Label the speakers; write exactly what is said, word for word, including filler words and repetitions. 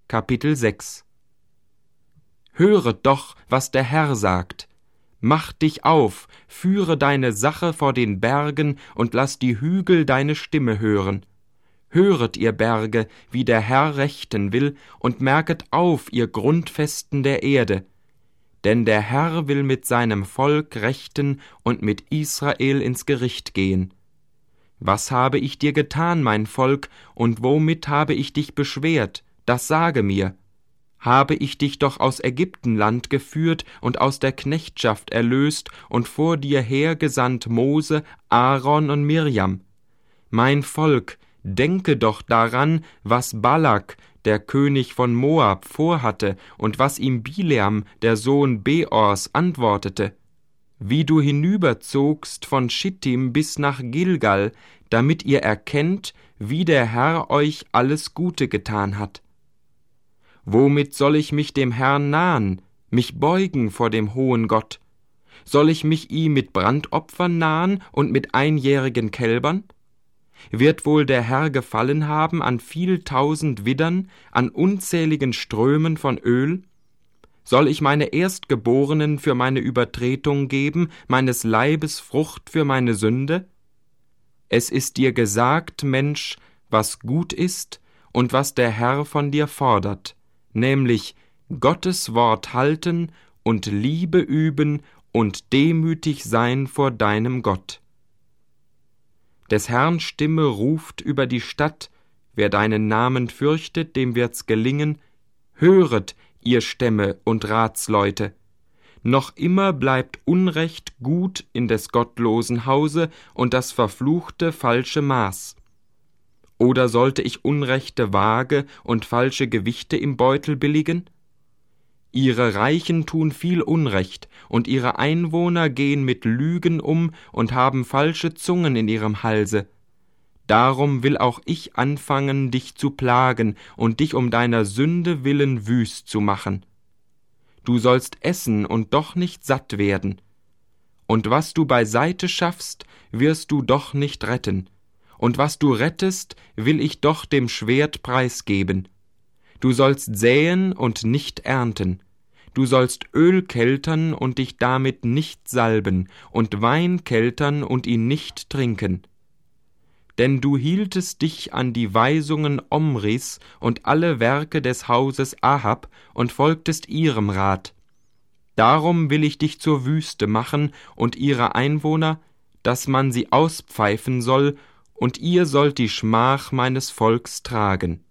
Speaker 1: Kapitel sechs. Höret doch, was der Herr sagt. Mach dich auf, führe deine Sache vor den Bergen und lass die Hügel deine Stimme hören. Höret, ihr Berge, wie der Herr rechten will, und merket auf, ihr Grundfesten der Erde. Denn der Herr will mit seinem Volk rechten und mit Israel ins Gericht gehen. Was habe ich dir getan, mein Volk, und womit habe ich dich beschwert? Das sage mir. Habe ich dich doch aus Ägyptenland geführt und aus der Knechtschaft erlöst und vor dir hergesandt Mose, Aaron und Mirjam. Mein Volk, denke doch daran, was Balak, der König von Moab, vorhatte und was ihm Bileam, der Sohn Beors, antwortete. Wie du hinüberzogst von Schittim bis nach Gilgal, damit ihr erkennt, wie der Herr euch alles Gute getan hat. Womit soll ich mich dem Herrn nahen, mich beugen vor dem hohen Gott? Soll ich mich ihm mit Brandopfern nahen und mit einjährigen Kälbern? Wird wohl der Herr gefallen haben an viel tausend Widdern, an unzähligen Strömen von Öl? Soll ich meine Erstgeborenen für meine Übertretung geben, meines Leibes Frucht für meine Sünde? Es ist dir gesagt, Mensch, was gut ist und was der Herr von dir fordert, nämlich Gottes Wort halten und Liebe üben und demütig sein vor deinem Gott. Des Herrn Stimme ruft über die Stadt, wer deinen Namen fürchtet, dem wird's gelingen. Höret, ihr Stämme und Ratsleute, noch immer bleibt Unrecht gut in des gottlosen Hause und das verfluchte falsche Maß. Oder sollte ich unrechte Waage und falsche Gewichte im Beutel billigen? Ihre Reichen tun viel Unrecht, und ihre Einwohner gehen mit Lügen um und haben falsche Zungen in ihrem Halse. Darum will auch ich anfangen, dich zu plagen und dich um deiner Sünde willen wüst zu machen. Du sollst essen und doch nicht satt werden. Und was du beiseite schaffst, wirst du doch nicht retten. Und was du rettest, will ich doch dem Schwert preisgeben. Du sollst säen und nicht ernten. Du sollst Öl keltern und dich damit nicht salben, und Wein keltern und ihn nicht trinken. Denn du hieltest dich an die Weisungen Omris und alle Werke des Hauses Ahab und folgtest ihrem Rat. Darum will ich dich zur Wüste machen und ihre Einwohner, dass man sie auspfeifen soll, und ihr sollt die Schmach meines Volks tragen.